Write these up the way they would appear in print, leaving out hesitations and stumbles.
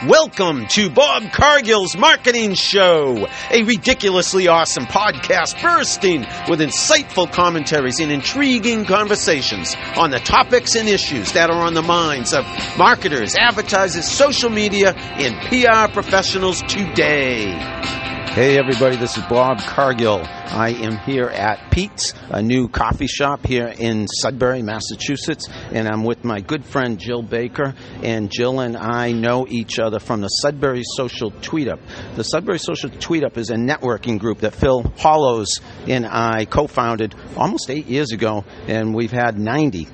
Welcome to Bob Cargill's Marketing Show, a ridiculously awesome podcast bursting with insightful commentaries and intriguing conversations on the topics and issues that are on the minds of marketers, advertisers, social media, and PR professionals today. Hey everybody, this is Bob Cargill. I am here at Pete's, a new coffee shop here in Sudbury, Massachusetts, and I'm with my good friend Jill Baker, and Jill and I know each other from the Sudbury Social Tweetup. The Sudbury Social Tweetup is a networking group that Phil Hollows and I co-founded almost 8 years ago, and we've had 90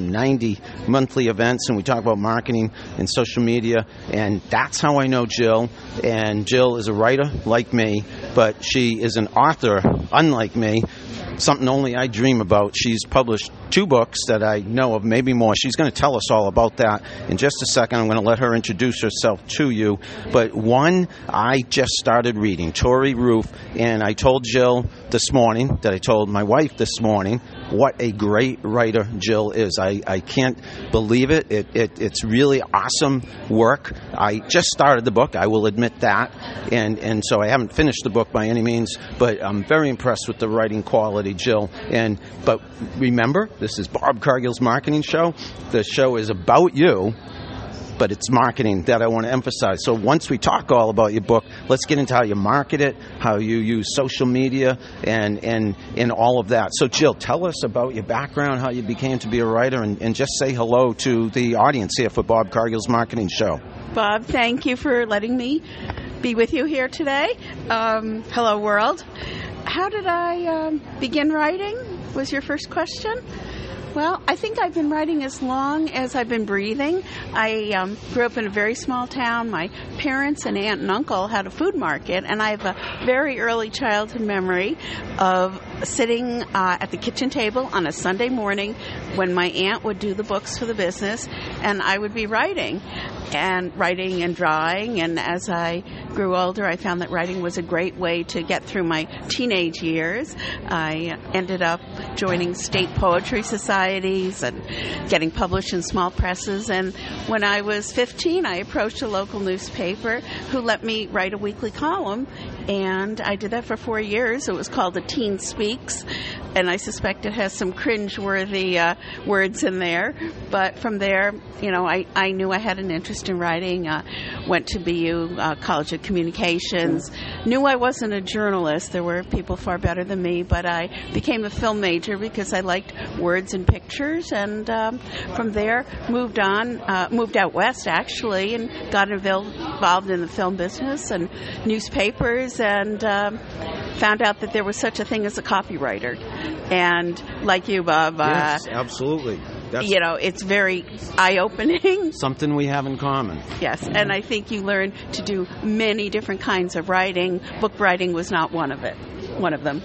monthly events, and we talk about marketing and social media, and that's how I know Jill. And Jill is a writer like me, but she is an author unlike me, something only I dream about. She's published 2 books that I know of, maybe more. She's going to tell us all about that in just a second. I'm going to let her introduce herself to you. But one I just started reading, Tori Roof, and I told Jill this morning that I told my wife this morning what a great writer Jill is. I can't believe it. It's really awesome work. I just started the book, I will admit that, and so I haven't finished the book by any means, but I'm very impressed with the writing quality, Jill. But remember, this is Bob Cargill's Marketing Show. The show is about you, but it's marketing that I want to emphasize. So once we talk all about your book, let's get into how you market it, how you use social media, and all of that. So Jill, tell us about your background, how you became to be a writer, and just say hello to the audience here for Bob Cargill's Marketing Show. Bob, thank you for letting me be with you here today. Hello, world. How did I begin writing, was your first question? Well, I think I've been writing as long as I've been breathing. I grew up in a very small town. My parents and aunt and uncle had a food market, and I have a very early childhood memory of sitting at the kitchen table on a Sunday morning when my aunt would do the books for the business, and I would be writing and drawing. And as I grew older, I found that writing was a great way to get through my teenage years. I ended up joining state poetry societies and getting published in small presses. And when I was 15, I approached a local newspaper who let me write a weekly column, and I did that for 4 years. It was called The Teen Speaks, and I suspect it has some cringe-worthy words in there. But from there, I knew I had an interest in writing. Went to BU College of Communications. Knew I wasn't a journalist. There were people far better than me, but I became a film major because I liked words and pictures. And from there, moved out west actually, and got involved in the film business and newspapers, and found out that there was such a thing as a copywriter. And like you, Bob, yes, absolutely. It's very eye-opening. Something we have in common. Yes, and I think you learn to do many different kinds of writing. Book writing was not one of them.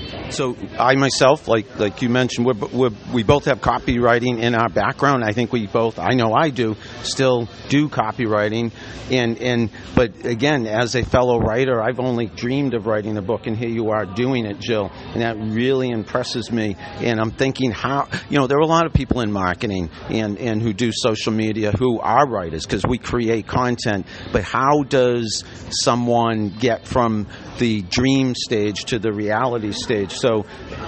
So I myself, like you mentioned, we both have copywriting in our background. I think I know I do, still do copywriting. But again, as a fellow writer, I've only dreamed of writing a book, and here you are doing it, Jill. And that really impresses me. And I'm thinking how, there are a lot of people in marketing and who do social media who are writers, because we create content. But how does someone get from the dream stage to the reality stage? So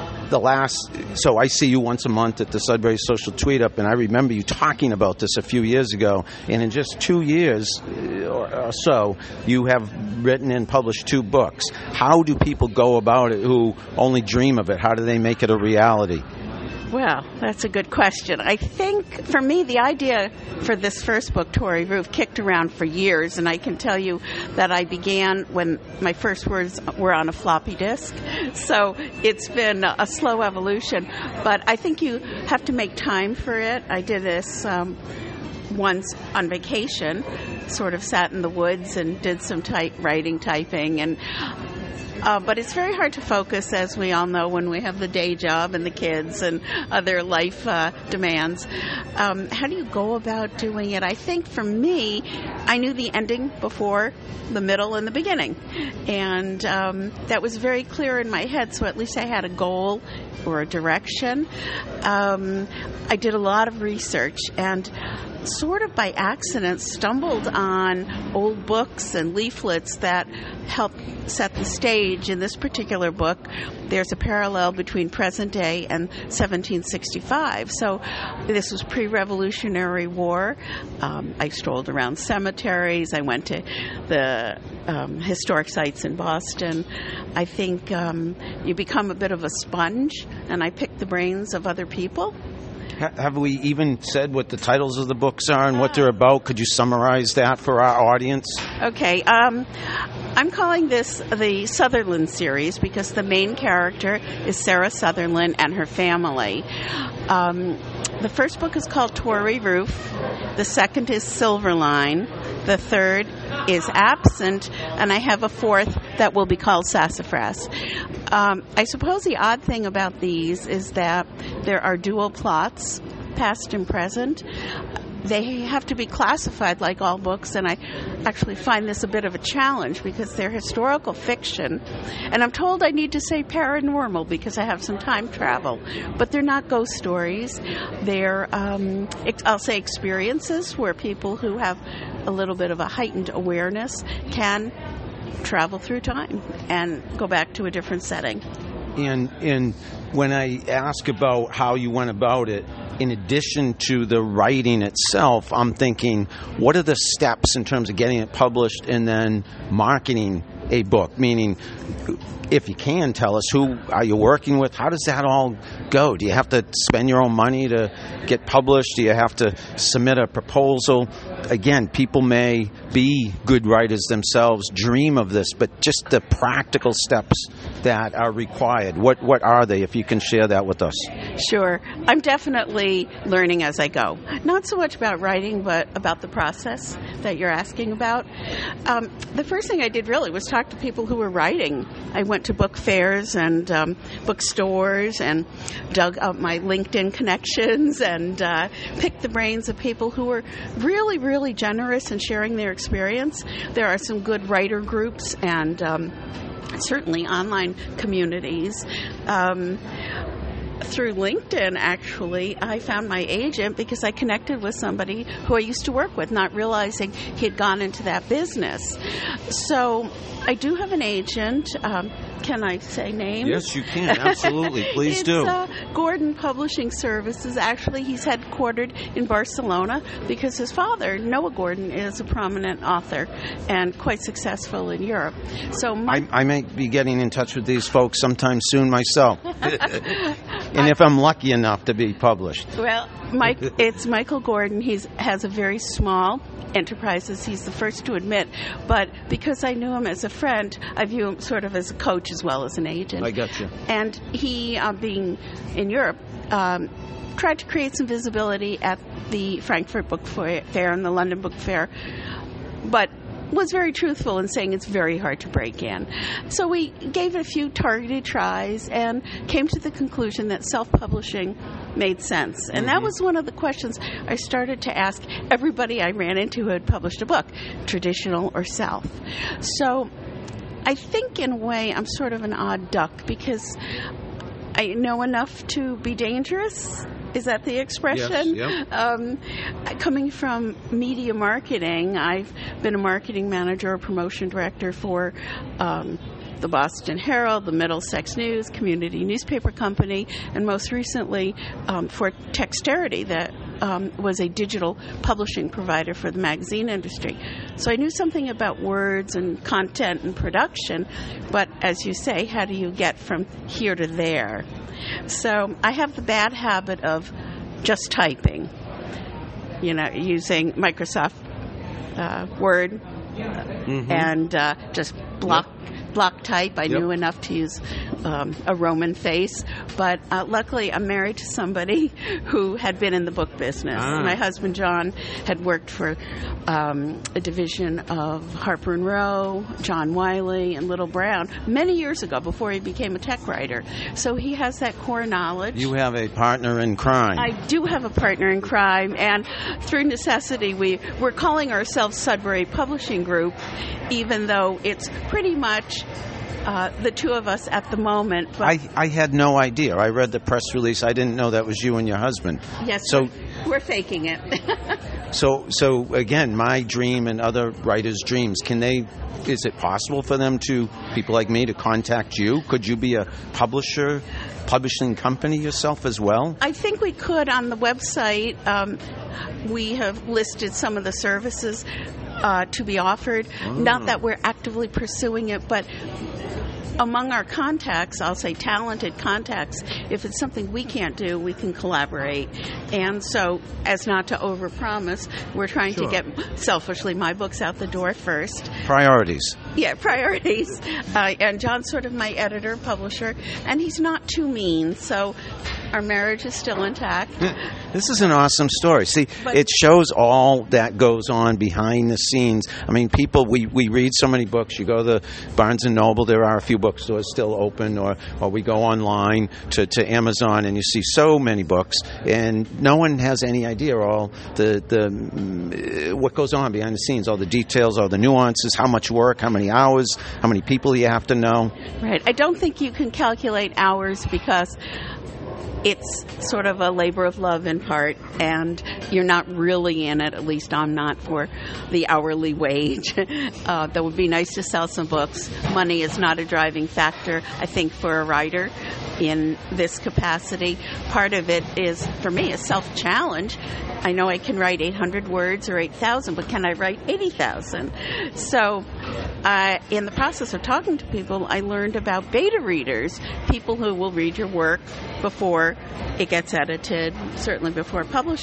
I see you once a month at the Sudbury Social Tweetup, and I remember you talking about this a few years ago, and in just 2 years or so, you have written and published 2 books. How do people go about it who only dream of it? How do they make it a reality? Well, that's a good question. I think, for me, the idea for this first book, Tori Roof, kicked around for years, and I can tell you that I began when my first words were on a floppy disk. So it's been a slow evolution, but I think you have to make time for it. I did this once on vacation, sort of sat in the woods and did some typing, and But it's very hard to focus, as we all know, when we have the day job and the kids and other life demands. How do you go about doing it? I think for me, I knew the ending before the middle and the beginning. And that was very clear in my head, so at least I had a goal or a direction. I did a lot of research and sort of by accident stumbled on old books and leaflets that helped set the stage. In this particular book, there's a parallel between present day and 1765. So this was pre-Revolutionary War. I strolled around cemeteries. I went to the historic sites in Boston. I think you become a bit of a sponge, and I picked the brains of other people. Have we even said what the titles of the books are and what they're about? Could you summarize that for our audience? Okay. I'm calling this the Sutherland series because the main character is Sarah Sutherland and her family. The first book is called Tory Roof. The second is Silverline. The third is Absent. And I have a fourth that will be called Sassafras. I suppose the odd thing about these is that there are dual plots, past and present. They have to be classified like all books, and I actually find this a bit of a challenge because they're historical fiction. And I'm told I need to say paranormal because I have some time travel. But they're not ghost stories. They're, I'll say, experiences where people who have a little bit of a heightened awareness can travel through time and go back to a different setting. And when I ask about how you went about it, in addition to the writing itself, I'm thinking, what are the steps in terms of getting it published and then marketing a book? Meaning, if you can tell us, who are you working with? How does that all go? Do you have to spend your own money to get published? Do you have to submit a proposal? Again, people may be good writers themselves, dream of this, but just the practical steps that are required. What are they, if you can share that with us? Sure. I'm definitely learning as I go. Not so much about writing, but about the process that you're asking about. The first thing I did really was talk to people who were writing. I went to book fairs and bookstores and dug up my LinkedIn connections and picked the brains of people who were really, really generous in sharing their experience. There are some good writer groups and certainly online communities. Through LinkedIn, actually, I found my agent because I connected with somebody who I used to work with, not realizing he had gone into that business. So I do have an agent. Can I say names? Yes, you can. Absolutely. Please do. Gordon Publishing Services. Actually, he's headquartered in Barcelona because his father, Noah Gordon, is a prominent author and quite successful in Europe. So I may be getting in touch with these folks sometime soon myself. And if I'm lucky enough to be published. Well, it's Michael Gordon. He has a very small enterprises. He's the first to admit. But because I knew him as a friend, I view him sort of as a coach as well as an agent. I got you. And he, being in Europe, tried to create some visibility at the Frankfurt Book Fair and the London Book Fair. But was very truthful in saying it's very hard to break in. So we gave it a few targeted tries and came to the conclusion that self-publishing made sense. And that was one of the questions I started to ask everybody I ran into who had published a book, traditional or self. So I think in a way I'm sort of an odd duck because I know enough to be dangerous. Is that the expression? Yes, yeah. Coming from media marketing, I've been a marketing manager or promotion director for the Boston Herald, the Middlesex News, community newspaper company, and most recently for Texterity, that was a digital publishing provider for the magazine industry. So I knew something about words and content and production, but as you say, how do you get from here to there? So I have the bad habit of just typing, using Microsoft Word and just block block type. I knew enough to use a Roman face. But luckily, I'm married to somebody who had been in the book business. My husband, John, had worked for a division of Harper & Row, John Wiley, and Little Brown many years ago before he became a tech writer. So he has that core knowledge. You have a partner in crime. I do have a partner in crime, and through necessity, we're calling ourselves Sudbury Publishing Group, even though it's pretty much the two of us at the moment. But I had no idea. I read the press release. I didn't know that was you and your husband. Yes, so we're faking it. So again, my dream and other writers' dreams, is it possible for people like me, to contact you? Could you be a publishing company yourself as well? I think we could on the website. We have listed some of the services to be offered. Not that we're actively pursuing it, but among our contacts, I'll say talented contacts, if it's something we can't do, we can collaborate. And so, as not to overpromise, we're trying to get, selfishly, my books out the door first. Priorities. Yeah, priorities. And John's sort of my editor, publisher, and he's not too mean, so our marriage is still intact. This is an awesome story. See, it shows all that goes on behind the scenes. I mean, we read so many books. You go to the Barnes & Noble, there are a few bookstores still open, or we go online to Amazon, and you see so many books, and no one has any idea all what goes on behind the scenes, all the details, all the nuances, how much work, how many hours, how many people you have to know. Right. I don't think you can calculate hours because it's sort of a labor of love in part, and you're not really in it, at least I'm not, for the hourly wage. That would be nice to sell some books. Money is not a driving factor, I think, for a writer in this capacity. Part of it is, for me, a self-challenge. I know I can write 800 words or 8,000, but can I write 80,000? So in the process of talking to people, I learned about beta readers, people who will read your work before it gets edited, certainly before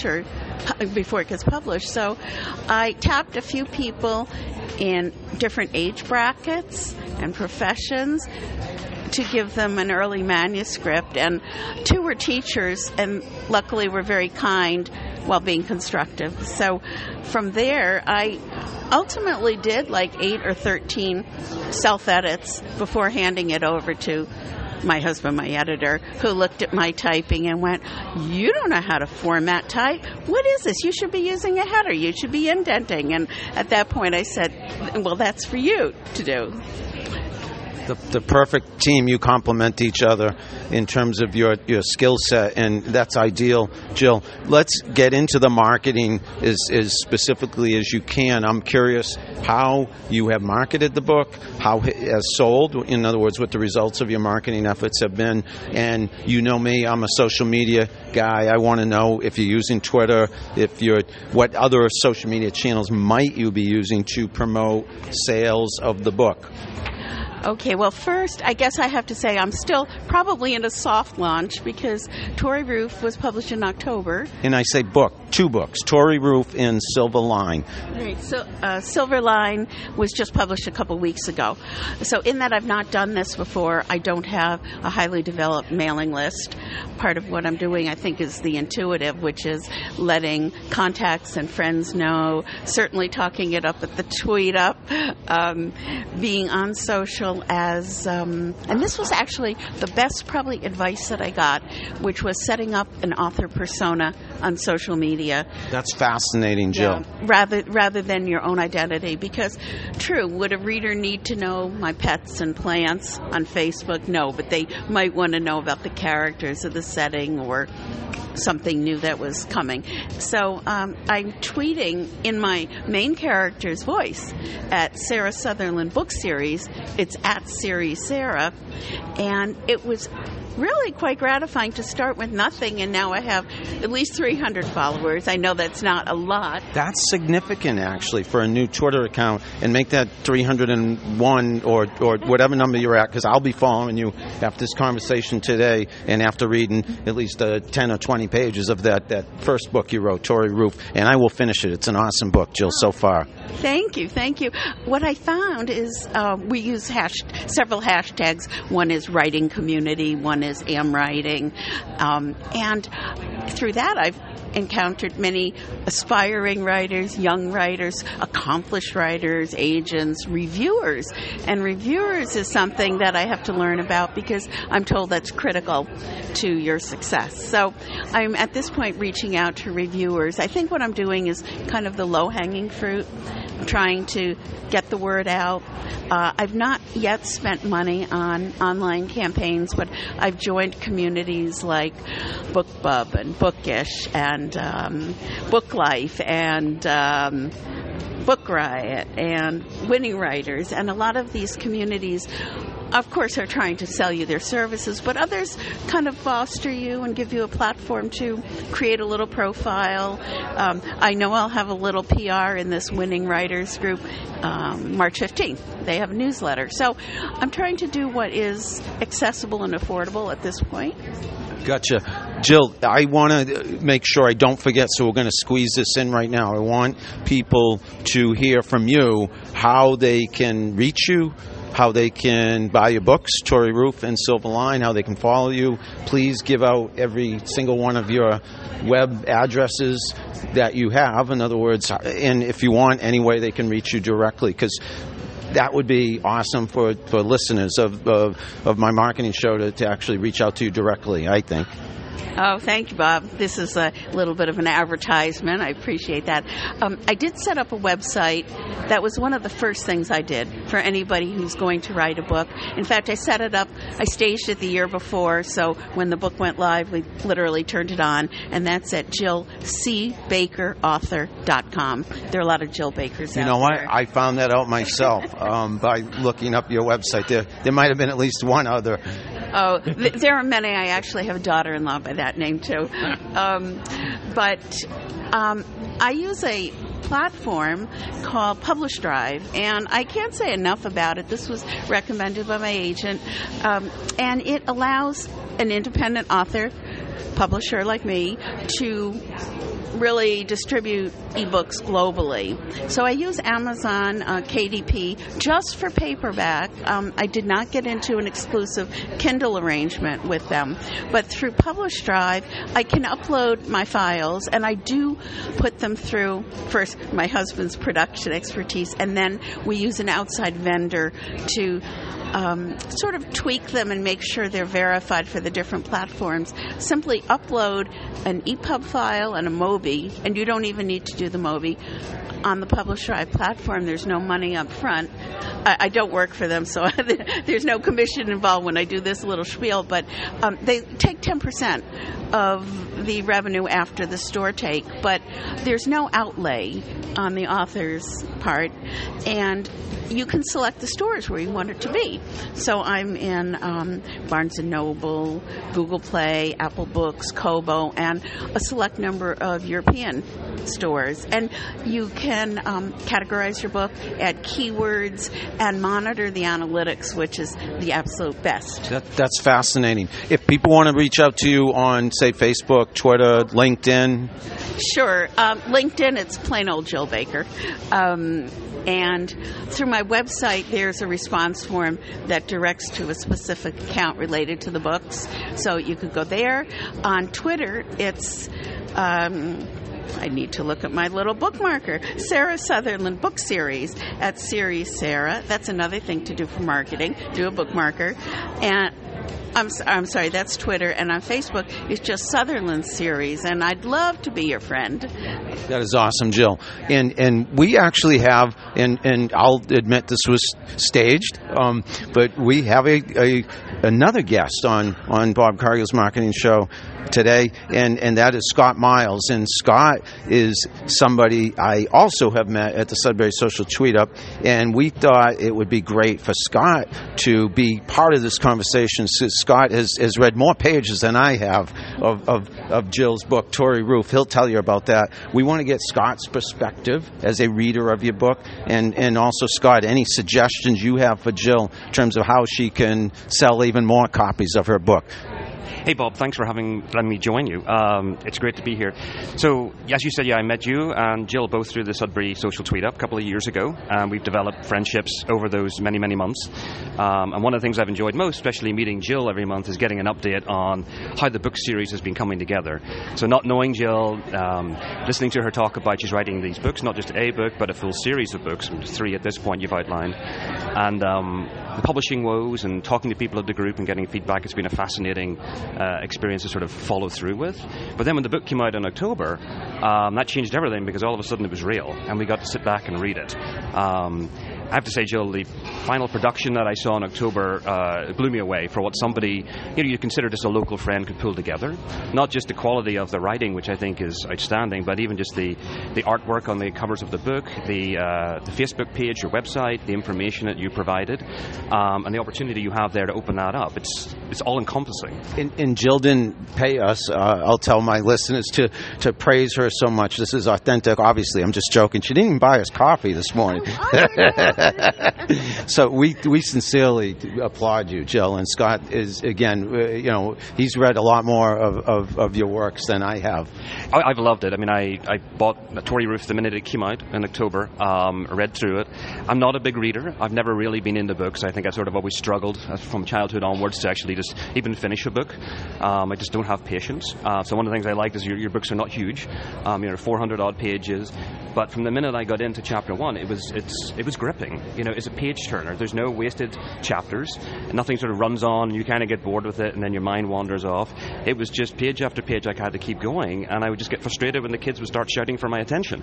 it gets published. So I tapped a few people in different age brackets and professions to give them an early manuscript, and 2 were teachers, and luckily were very kind while being constructive. So from there, I ultimately did like 8 or 13 self-edits before handing it over to my husband, my editor, who looked at my typing and went, "You don't know how to format type. What is this? You should be using a header. You should be indenting." And at that point I said, "Well, that's for you to do." The perfect team. You complement each other in terms of your skill set, and that's ideal. Jill, let's get into the marketing as specifically as you can. I'm curious how you have marketed the book, how it has sold, in other words, what the results of your marketing efforts have been. And you know me, I'm a social media guy. I want to know if you're using Twitter, what other social media channels might you be using to promote sales of the book? Okay, well, first, I guess I have to say I'm still probably in a soft launch because Tory Roof was published in October. And I say book, 2 books, Tory Roof and Silver Line. Right, so Silver Line was just published a couple weeks ago. So in that I've not done this before, I don't have a highly developed mailing list. Part of what I'm doing, I think, is the intuitive, which is letting contacts and friends know, certainly talking it up at the tweet up, being on social as, and this was actually the best probably advice that I got, which was setting up an author persona on social media. That's fascinating, Jill. Yeah, rather than your own identity, because true, would a reader need to know my pets and plants on Facebook? No, but they might want to know about the characters of the setting or something new that was coming. So I'm tweeting in my main character's voice at Sarah Sutherland Book Series. It's at Series Sarah, and it was really quite gratifying to start with nothing, and now I have at least 300 followers. I know that's not a lot. That's significant, actually, for a new Twitter account, and make that 301 or whatever number you're at, because I'll be following you after this conversation today and after reading at least 10 or 20 pages of that first book you wrote, Tori Roof, and I will finish it. It's an awesome book, Jill, so far. Thank you. What I found is we use several hashtags. One is writing community, one is am writing, and through that I've encountered many aspiring writers, young writers, accomplished writers, agents, reviewers. And reviewers is something that I have to learn about because I'm told that's critical to your success. So I'm at this point reaching out to reviewers. I think what I'm doing is kind of the low-hanging fruit. I'm trying to get the word out. I've not yet spent money on online campaigns, but I've joined communities like BookBub and Bookish and Book Life and Book Riot and Winning Writers, and a lot of these communities, of course, are trying to sell you their services, but others kind of foster you and give you a platform to create a little profile. I know I'll have a little PR in this Winning Writers group March 15th. They have a newsletter. So I'm trying to do what is accessible and affordable at this point. Gotcha. Jill, I want to make sure I don't forget, so we're going to squeeze this in right now. I want people to hear from you how they can reach you, how they can buy your books, Tori Roof and Silver Line, how they can follow you. Please give out every single one of your web addresses that you have. In other words, and if you want, any way they can reach you directly, because that would be awesome for listeners of my marketing show to actually reach out to you directly, I think. Oh, thank you, Bob. This is a little bit of an advertisement. I appreciate that. I did set up a website. That was one of the first things I did for anybody who's going to write a book. In fact, I set it up. I staged it the year before, so when the book went live, we literally turned it on, and that's at JillCBakerAuthor.com. There are a lot of Jill Bakers out there. You know what? I found that out myself by looking up your website. There might have been at least one other. Oh, there are many. I actually have a daughter-in-law by that name, too. But I use a platform called Publish Drive, and I can't say enough about it. This was recommended by my agent, and it allows an independent author, publisher like me, to really distribute ebooks globally. So I use Amazon KDP just for paperback. I did not get into an exclusive Kindle arrangement with them, but through Publish Drive, I can upload my files, and I do put them through first my husband's production expertise, and then we use an outside vendor to sort of tweak them and make sure they're verified for the different platforms. Simply upload an EPUB file and a Mobi, and you don't even need to do the Mobi. On the Publish Drive platform, there's no money up front. I don't work for them, so there's no commission involved when I do this little spiel, but they take 10% of the revenue after the store take, but there's no outlay on the author's part, and you can select the stores where you want it to be. So I'm in Barnes & Noble, Google Play, Apple Books, Kobo, and a select number of European stores. And you can categorize your book, add keywords, and monitor the analytics, which is the absolute best. That's fascinating. If people want to reach out to you on, say, Facebook, Twitter, LinkedIn? Sure. LinkedIn, it's plain old Jill Baker. And through my website, there's a response form that directs to a specific account related to the books. So you could go there. On Twitter, it's... I need to look at my little bookmarker. Sarah Sutherland Book Series at Series Sarah. That's another thing to do for marketing. Do a bookmarker. And I'm sorry, that's Twitter. And on Facebook, it's just Sutherland Series. And I'd love to be your friend. That is awesome, Jill. And we actually have, and I'll admit this was staged, but we have another guest on Bob Cargill's marketing show, today, and that is Scott Miles. And Scott is somebody I also have met at the Sudbury Social Tweet Up, and we thought it would be great for Scott to be part of this conversation. So Scott has read more pages than I have of Jill's book, Tory Roof. He'll tell you about that. We want to get Scott's perspective as a reader of your book, and also, Scott, any suggestions you have for Jill in terms of how she can sell even more copies of her book. Hey, Bob, thanks for letting me join you. It's great to be here. So, as you said, I met you and Jill both through the Sudbury Social Tweet Up a couple of years ago, and we've developed friendships over those many, many months. And one of the things I've enjoyed most, especially meeting Jill every month, is getting an update on how the book series has been coming together. So not knowing Jill, listening to her talk about she's writing these books, not just a book, but a full series of books, 3 at this point you've outlined, and the publishing woes and talking to people at the group and getting feedback, it's been a fascinating experience to sort of follow through with. But then when the book came out in October, that changed everything, because all of a sudden it was real and we got to sit back and read it. I have to say, Jill, the final production that I saw in October blew me away for what somebody you consider just a local friend could pull together. Not just the quality of the writing, which I think is outstanding, but even just the artwork on the covers of the book, the Facebook page, your website, the information that you provided, and the opportunity you have there to open that up. It's all encompassing. And Jill didn't pay us. I'll tell my listeners to praise her so much. This is authentic. Obviously, I'm just joking. She didn't even buy us coffee this morning. So we sincerely applaud you, Jill. And Scott is, again, he's read a lot more of your works than I have. I've loved it. I mean, I bought Tory Roof the minute it came out in October, read through it. I'm not a big reader. I've never really been into books. I think I sort of always struggled from childhood onwards to actually just even finish a book. I just don't have patience. So one of the things I like is your books are not huge. 400 odd pages. But from the minute I got into chapter 1, it was gripping. It's a page turner. There's no wasted chapters. Nothing sort of runs on and you kind of get bored with it and then your mind wanders off. It was just page after page I had to keep going, and I would just get frustrated when the kids would start shouting for my attention.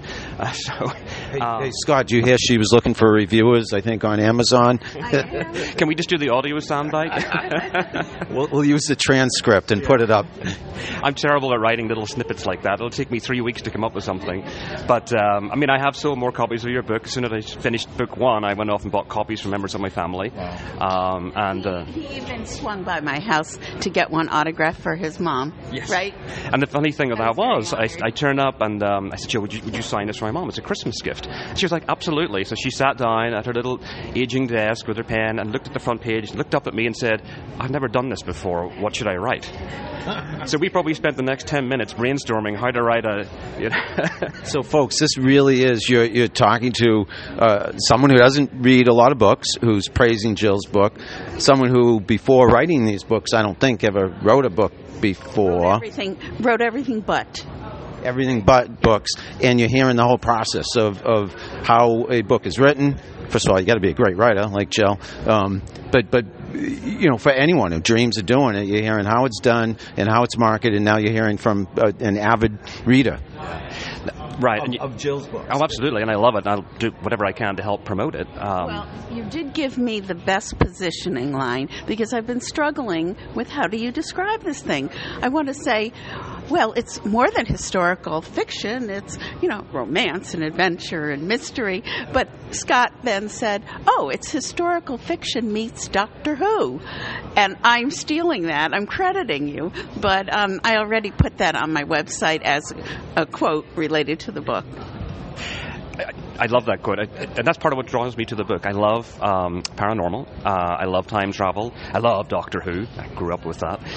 Hey, Scott, do you hear she was looking for reviewers, I think, on Amazon? Can we just do the audio soundbite? We'll use the transcript and put it up. I'm terrible at writing little snippets like that. It'll take me 3 weeks to come up with something. But, I have sold more copies of your book. As soon as I finished book 1, I went off and bought copies from members of my family. Wow. He even swung by my house to get one autographed for his mom. Yes. Right? And the funny thing of that was, I turned up and I said, Jill, would you sign this for my mom? It's a Christmas gift. She was like, absolutely. So she sat down at her little aging desk with her pen and looked at the front page, looked up at me and said, I've never done this before. What should I write? So we probably spent the next 10 minutes brainstorming how to write So, folks, this really is, you're talking to someone who doesn't read a lot of books, who's praising Jill's book, someone who, before writing these books, I don't think ever wrote a book before. Wrote everything but books, and you're hearing the whole process of how a book is written. First of all, you got to be a great writer like Jill, but for anyone who dreams of doing it, you're hearing how it's done and how it's marketed, and now you're hearing from an avid reader. Right. Of Jill's books. Oh, absolutely, and I love it, and I'll do whatever I can to help promote it. Well, you did give me the best positioning line, because I've been struggling with how do you describe this thing. I want to say, well, it's more than historical fiction. It's, romance and adventure and mystery. But Scott then said, oh, it's historical fiction meets Doctor Who. And I'm stealing that. I'm crediting you. But I already put that on my website as a quote related to the book. I love that quote, and that's part of what draws me to the book. I love paranormal. I love time travel. I love Doctor Who. I grew up with that.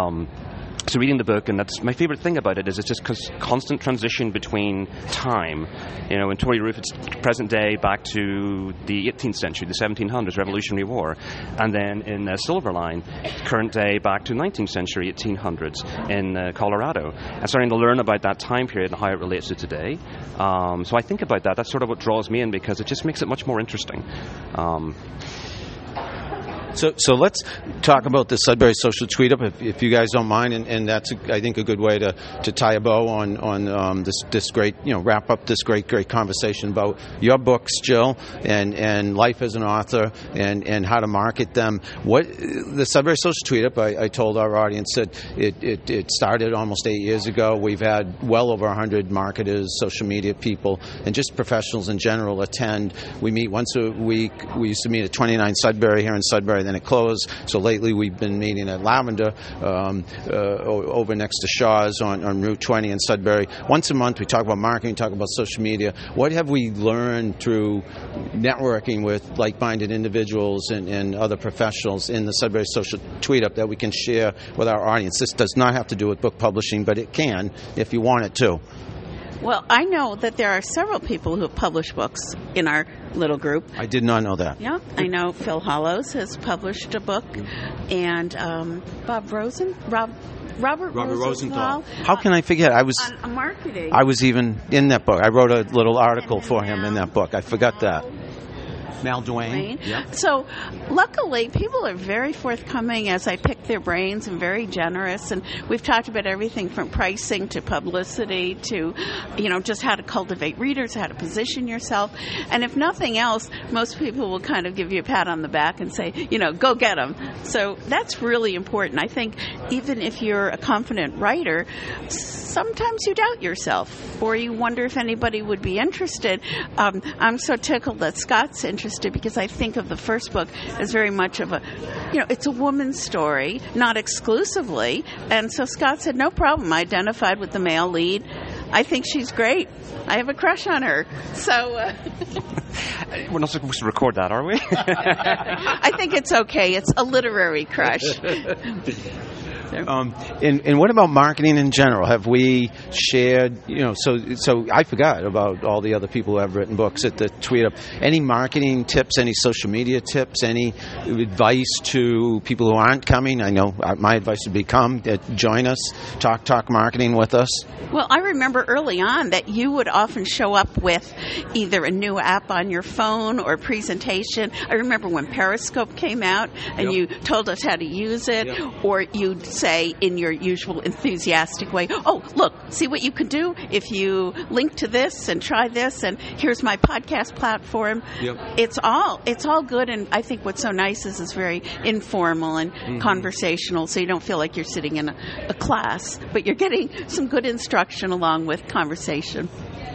So reading the book, and that's my favorite thing about it, is it's just constant transition between time. In Tory Roof, it's present day back to the 18th century, the 1700s, Revolutionary War. And then in Silverline, current day back to 19th century, 1800s in Colorado. And starting to learn about that time period and how it relates to today. So I think about that. That's sort of what draws me in, because it just makes it much more interesting. So let's talk about the Sudbury Social Tweet Up, if you guys don't mind, and that's I think a good way to tie a bow on this great, wrap up this great conversation about your books, Jill, and life as an author and how to market them. What the Sudbury Social Tweet Up, I told our audience that it started almost 8 years ago. We've had well over 100 marketers, social media people, and just professionals in general attend. We meet once a week. We used to meet at 29 Sudbury here in Sudbury, then it closed. So lately we've been meeting at Lavender over next to Shaw's on Route 20 in Sudbury. Once a month we talk about marketing, talk about social media. What have we learned through networking with like-minded individuals and other professionals in the Sudbury Social Tweet Up that we can share with our audience? This does not have to do with book publishing, but it can if you want it to. Well, I know that there are several people who have published books in our little group. I did not know that. Yeah, I know Phil Hollows has published a book, and Robert Rosenthal. How can I forget? I was on marketing. I was even in that book. I wrote a little article for him in that book. I forgot that. Mal Duane. Yep. So, luckily, people are very forthcoming as I pick their brains and very generous. And we've talked about everything from pricing to publicity to, just how to cultivate readers, how to position yourself. And if nothing else, most people will kind of give you a pat on the back and say, go get them. So that's really important. I think even if you're a confident writer, sometimes you doubt yourself or you wonder if anybody would be interested. I'm so tickled that Scott's interested because I think of the first book as very much of it's a woman's story, not exclusively. And so Scott said, no problem. I identified with the male lead. I think she's great. I have a crush on her. So we're not supposed to record that, are we? I think it's okay. It's a literary crush. And what about marketing in general? Have we shared, so I forgot about all the other people who have written books at the Tweet Up. Any marketing tips, any social media tips, any advice to people who aren't coming? I know my advice would be come, join us, talk marketing with us. Well, I remember early on that you would often show up with either a new app on your phone or presentation. I remember when Periscope came out and you told us how to use it, or you'd say in your usual enthusiastic way, oh, look, see what you can do if you link to this and try this, and here's my podcast platform. It's all good, and I think what's so nice is it's very informal and conversational, so you don't feel like you're sitting in a class, but you're getting some good instruction along with conversation.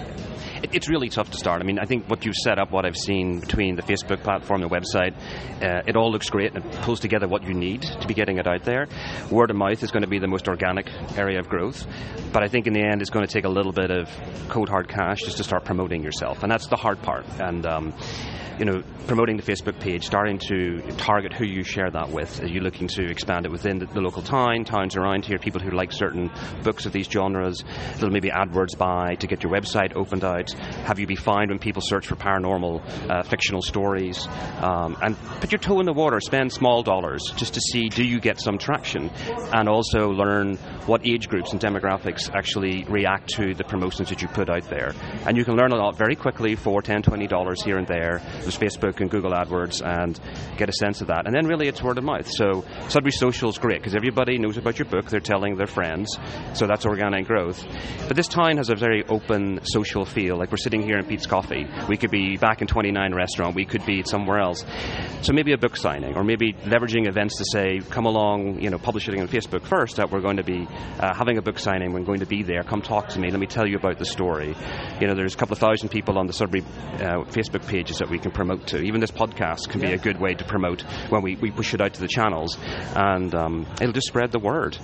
It's really tough to start. I mean, I think what you've set up, what I've seen between the Facebook platform, the website, it all looks great and it pulls together what you need to be getting it out there. Word of mouth is going to be the most organic area of growth, but I think in the end it's going to take a little bit of cold hard cash just to start promoting yourself, and that's the hard part. And promoting the Facebook page, starting to target who you share that with. Are you looking to expand it within the local towns around here, people who like certain books of these genres? Little maybe AdWords buy to get your website opened out. Have you be found when people search for paranormal, fictional stories? And put your toe in the water, spend small dollars just to see, do you get some traction? And also learn what age groups and demographics actually react to the promotions that you put out there. And you can learn a lot very quickly for $10, $20 here and there. There's Facebook and Google AdWords, and get a sense of that. And then really it's word of mouth. So Sudbury Social is great because everybody knows about your book. They're telling their friends. So that's organic growth. But this town has a very open social feel. Like we're sitting here in Pete's Coffee. We could be back in 29 Restaurant. We could be somewhere else. So maybe a book signing, or maybe leveraging events to say, come along, publish it on Facebook first, that we're going to be having a book signing. We're going to be there. Come talk to me. Let me tell you about the story. There's a couple of thousand people on the Sudbury Facebook pages that we can promote to. Even this podcast can be a good way to promote when we push it out to the channels, and it'll just spread the word.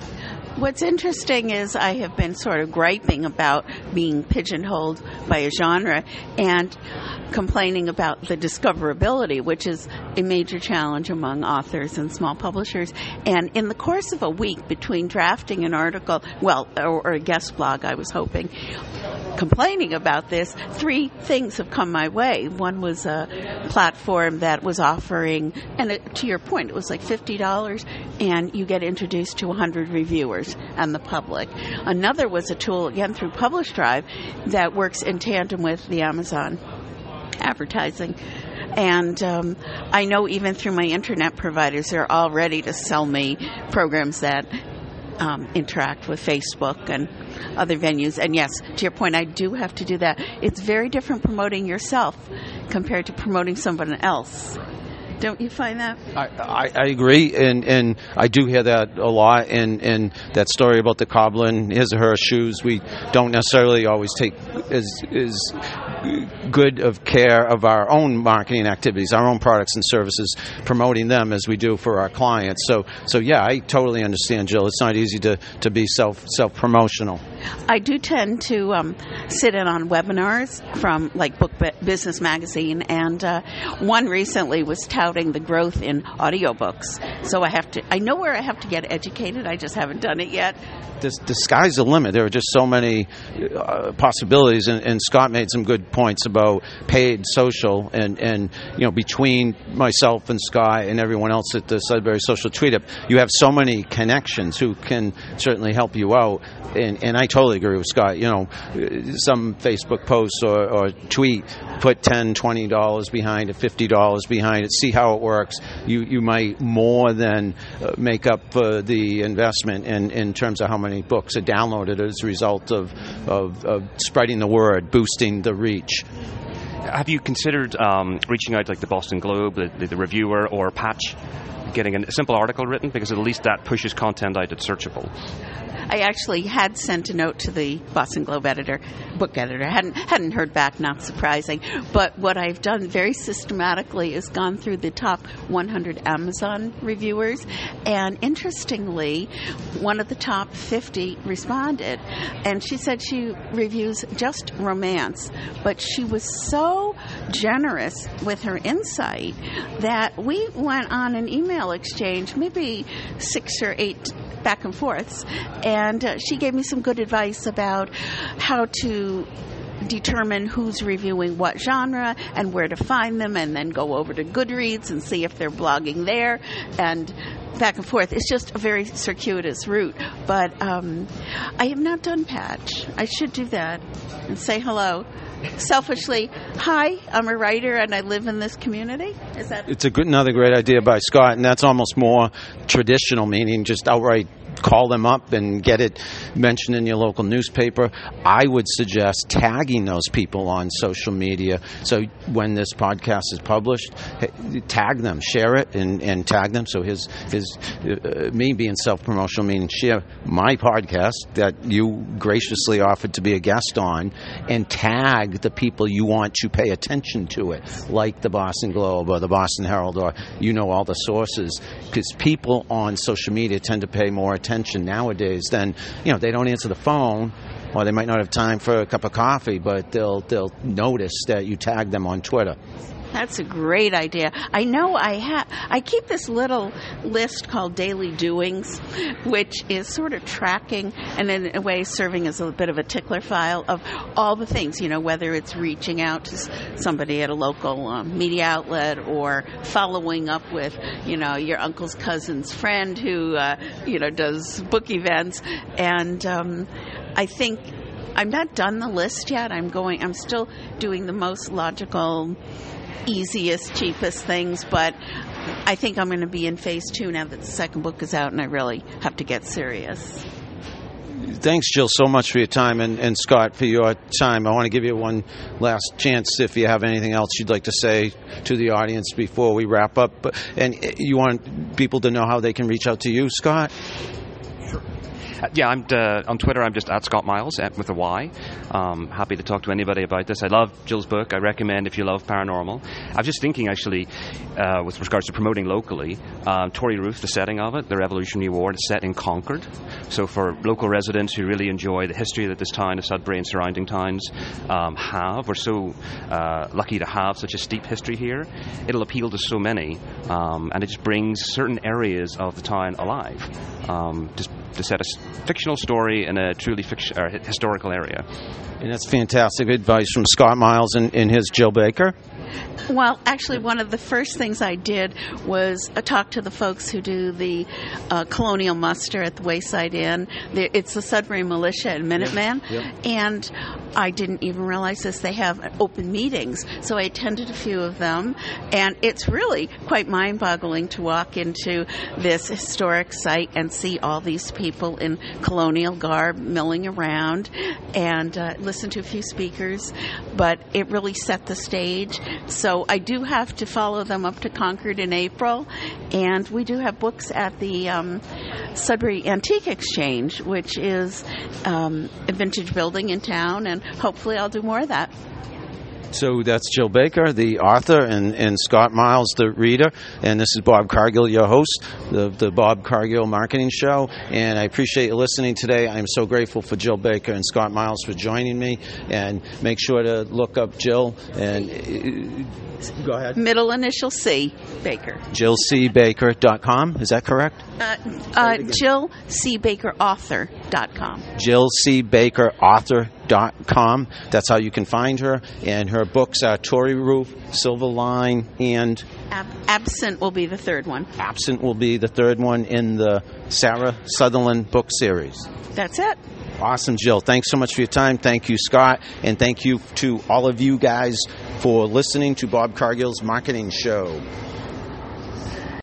What's interesting is I have been sort of griping about being pigeonholed by a genre and complaining about the discoverability, which is a major challenge among authors and small publishers. And in the course of a week between drafting an article, or a guest blog, I was hoping, complaining about this, 3 things have come my way. One was a platform that was offering, and to your point, it was like $50, and you get introduced to 100 reviewers and the public. Another was a tool, again, through Publish Drive, that works in tandem with the Amazon advertising. And I know even through my internet providers, they're all ready to sell me programs that interact with Facebook and other venues. And yes, to your point, I do have to do that. It's very different promoting yourself compared to promoting someone else. Don't you find that? I agree, and I do hear that a lot, and that story about the cobbler and his or her shoes, we don't necessarily always take as good of care of our own marketing activities, our own products and services, promoting them as we do for our clients. So yeah, I totally understand, Jill. It's not easy to be self-promotional. I do tend to sit in on webinars from like Book Business Magazine, and one recently was touting the growth in audiobooks. So I know where I have to get educated. I just haven't done it yet. The sky's the limit. There are just so many possibilities, and Scott made some good points about paid social, and between myself and Scott and everyone else at the Sudbury Social Tweet Up, you have so many connections who can certainly help you out. And I totally agree with Scott. Some Facebook post or tweet, put $10, $20 behind it, $50 behind it, see how it works. You might more than make up for the investment in terms of how many books are downloaded as a result of spreading the word, boosting the reach. Have you considered reaching out like the Boston Globe, the reviewer, or Patch, getting a simple article written? Because at least that pushes content out that's searchable. I actually had sent a note to the Boston Globe book editor. Hadn't heard back, not surprising. But what I've done very systematically is gone through the top 100 Amazon reviewers, and interestingly, one of the top 50 responded, and she said she reviews just romance, but she was so generous with her insight that we went on an email exchange, maybe 6 or 8 back and forths, and she gave me some good advice about how to determine who's reviewing what genre and where to find them, and then go over to Goodreads and see if they're blogging there, and back and forth. It's just a very circuitous route, but I have not done Patch. I should do that and say hello. Selfishly, hi, I'm a writer and I live in this community. It's another great idea by Scott, and that's almost more traditional, meaning just outright call them up and get it mentioned in your local newspaper. I would suggest tagging those people on social media. So when this podcast is published, tag them, share it, and tag them. So me being self-promotional, meaning share my podcast that you graciously offered to be a guest on, and tag the people you want to pay attention to it, like the Boston Globe or the Boston Herald, or all the sources, because people on social media tend to pay more attention nowadays than, they don't answer the phone, or they might not have time for a cup of coffee, but they'll notice that you tag them on Twitter. That's a great idea. I know I keep this little list called Daily Doings, which is sort of tracking and in a way serving as a bit of a tickler file of all the things, whether it's reaching out to somebody at a local media outlet, or following up with, your uncle's cousin's friend who, does book events. And I think I'm not done the list yet. I'm still doing the most logical, easiest, cheapest things, but I think I'm going to be in phase 2 now that the second book is out, and I really have to get serious. Thanks, Jill, so much for your time, and Scott, for your time. I want to give you one last chance if you have anything else you'd like to say to the audience before we wrap up. And you want people to know how they can reach out to you, Scott? Yeah, I'm on Twitter. I'm just at Scott Miles with a Y. Happy to talk to anybody about this. I love Jill's book. I recommend if you love paranormal. I was just thinking, actually, with regards to promoting locally, Tory Roof, the setting of it, the Revolutionary War, is set in Concord. So for local residents who really enjoy the history that this town of Sudbury and surrounding towns have, we're so lucky to have such a steep history here. It'll appeal to so many, and it just brings certain areas of the town alive. Just to set a fictional story in a truly historical area. And that's fantastic advice from Scott Miles and his Jill Baker. Well, actually, one of the first things I did was talk to the folks who do the colonial muster at the Wayside Inn. It's the Sudbury Militia and Minutemen. Yep. And I didn't even realize this. They have open meetings. So I attended a few of them, and it's really quite mind-boggling to walk into this historic site and see all these people in colonial garb milling around and listen to a few speakers. But it really set the stage. So I do have to follow them up to Concord in April, and we do have books at the Sudbury Antique Exchange, which is a vintage building in town, and hopefully I'll do more of that. So that's Jill Baker, the author, and Scott Miles, the reader. And this is Bob Cargill, your host, the Bob Cargill Marketing Show. And I appreciate you listening today. I'm so grateful for Jill Baker and Scott Miles for joining me. And make sure to look up Jill and go ahead. Middle initial C, Baker. JillCBaker.com. Is that correct? JillCBakerAuthor.com. JillCBakerAuthor.com. That's how you can find her. And her books are Tory Roof, Silver Line, and Absent will be the third one. Absent will be the third one in the Sarah Sutherland book series. That's it. Awesome, Jill. Thanks so much for your time. Thank you, Scott. And thank you to all of you guys for listening to Bob Cargill's Marketing Show.